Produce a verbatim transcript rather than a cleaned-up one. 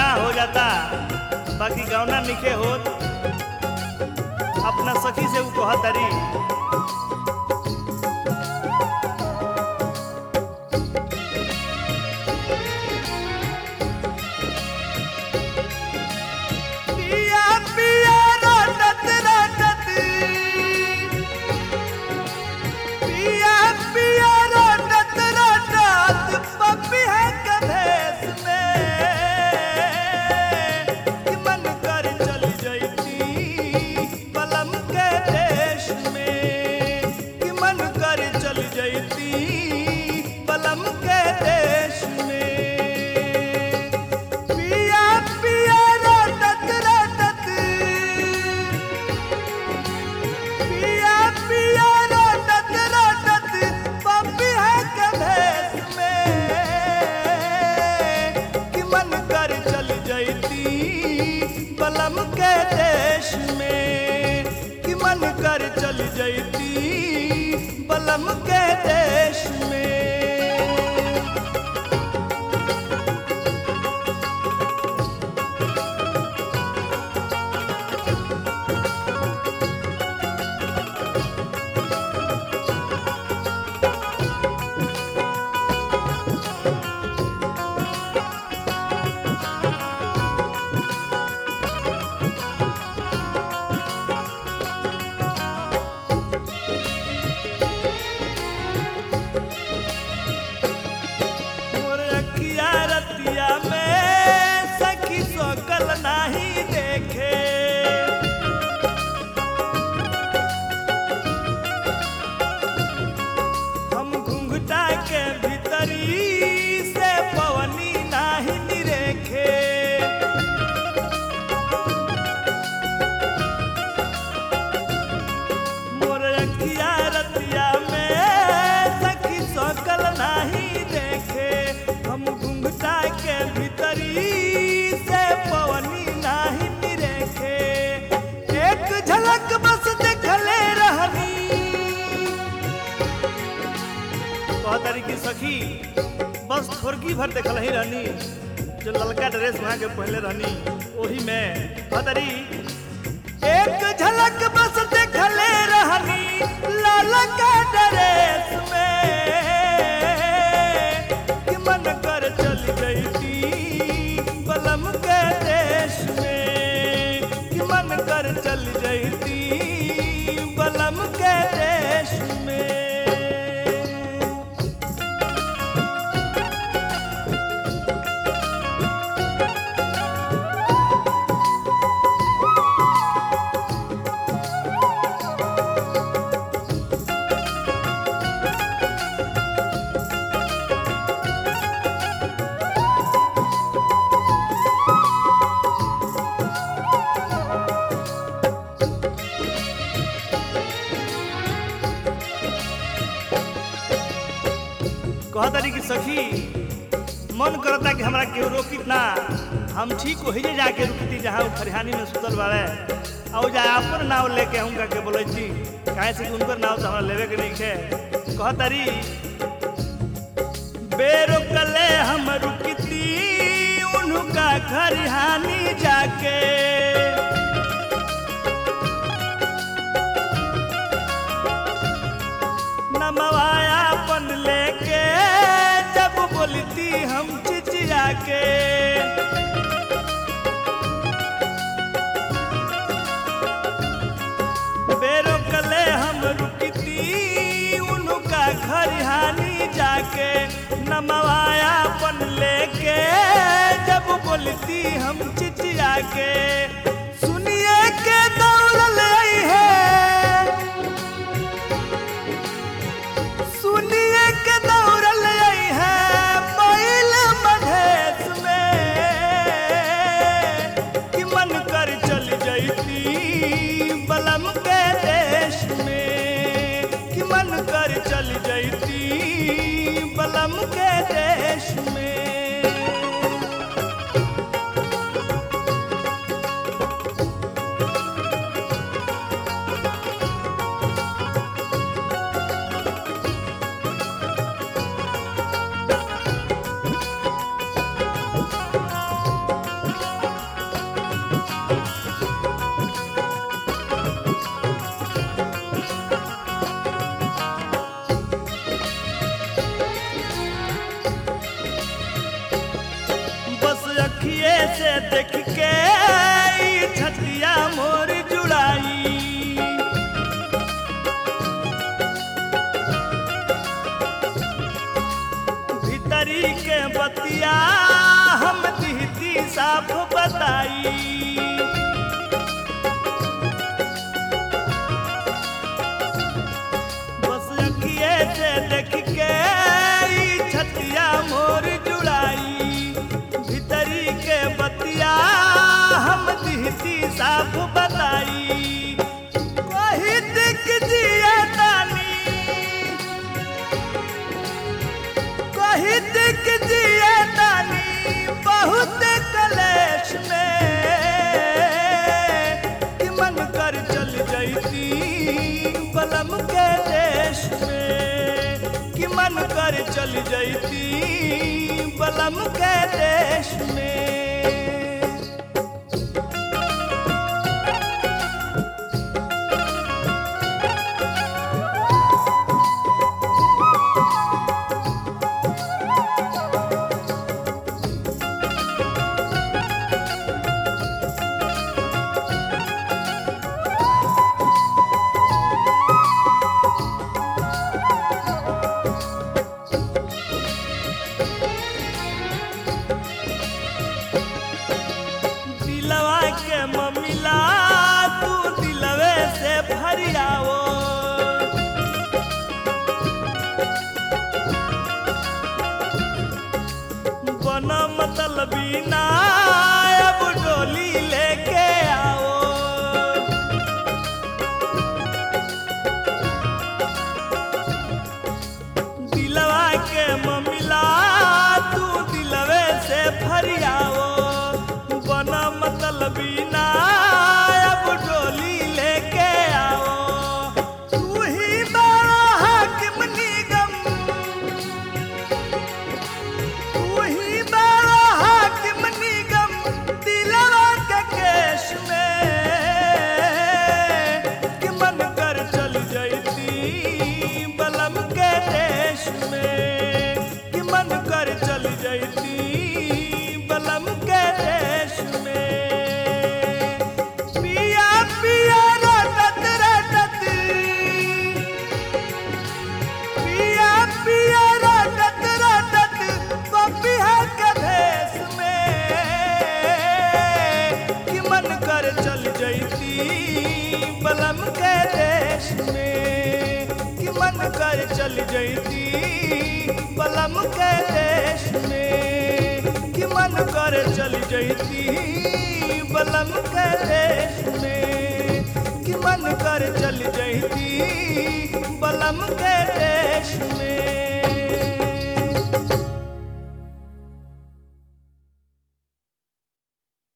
बियाह हो जाता बाकी गौना निके होत। अपना सखी से वो कहत तारी पिया पिया रटत रटत पिया पिया रटत रटत पपी है कभेस में कि मन कर चल जैती बलम के देश में कि मन कर चल जैती बलम के देश में पिया पिया रटत रटत पिया पिया रटत रटत पपी है कभेस में कि मन कर चल जैती बलम के देश में कि मन कर चल जैती बलम के देश में। मोर अखिया रतिया में सखी सोकल नाही देखे हम घुंघटा के भीतरी से पवनी नाही निरेखे मोर अखिया रतिया में सखी सोकल नाही देखे हम घुंघटा के भीतरी से पवनी नाही निरेखे एक झलक बस देखले रहनी कहत तारी की सखी बस थोड़की भर देखल ही रहनी जो ललका ड्रेस वहाँ के पहले रहनी वही में कहत तारी एक झलक बस देखले रहनी लाल का ड्रेस में कि मन कर चल जैती बलम के देश में कि मन कर चल जैती बलम के देश में। कहत तारी की सखी मन करता कि हमरा केहू रोकित ना हम ठीक वही जाके रुकती जहाँ खरिहानी में सुतल बाड़े और जा अपन नाव लेके उनका के बोलती काहे से कि उनकर नाव तो हमरा लेवे के नहीं है। कहत तारी बेरोकले हम रुकती उनका खरिहानी जाके नमवायापन लेके जब बोलती हम चिचिया के बेरोकले हम रुकती उनका खरिहानी जाके नमवायापन लेके जब बोलती हम चिचिया के सुनिए के दौड़ ले है सुनिए के दौड़ ले है बैल मधेश में कि मन कर चल जैती बलम के देश में कि मन कर चल जैती बलम के देश में। अखिए से देख के ई छतिया मोर जुड़ाई भीतरी के बतिया हम दीदी साफ बताई बस अखिए से देख के ई छतिया मोर जुड़ाई भीतरी के बतिया हम दीदी साफ बताई कोई दिख जिया तानी कोई दिख जिया तानी बहुत कलेश में कि मन कर चल जैती बलम के देश में कि मन कर चल जैती बलम के देश में दिलवा के ममिला तू दिलवे से भरियावो बना मतलबी ना अब डोली लेके आओ दिलवा के ममिला तू दिलवे से भरियावो बना मतलबी ना अब डोली लेके आओ तू ही बड़ा हाकिम निगम तू ही बड़ा हाकिम निगम दिलवा के केश में कि मन कर चल जैती बलम के देश में कि मन कर चल जैती बलम के देश में पिया पिया रटत रटत पिया पिया रटत रटत पपिया के भेष में कि मन कर चल जैती बलम के देश में कि मन कर चल जैती बलम के देश में कि मन कर चल जैती बलम के देश में कि मन कर चल जैती बलम के देश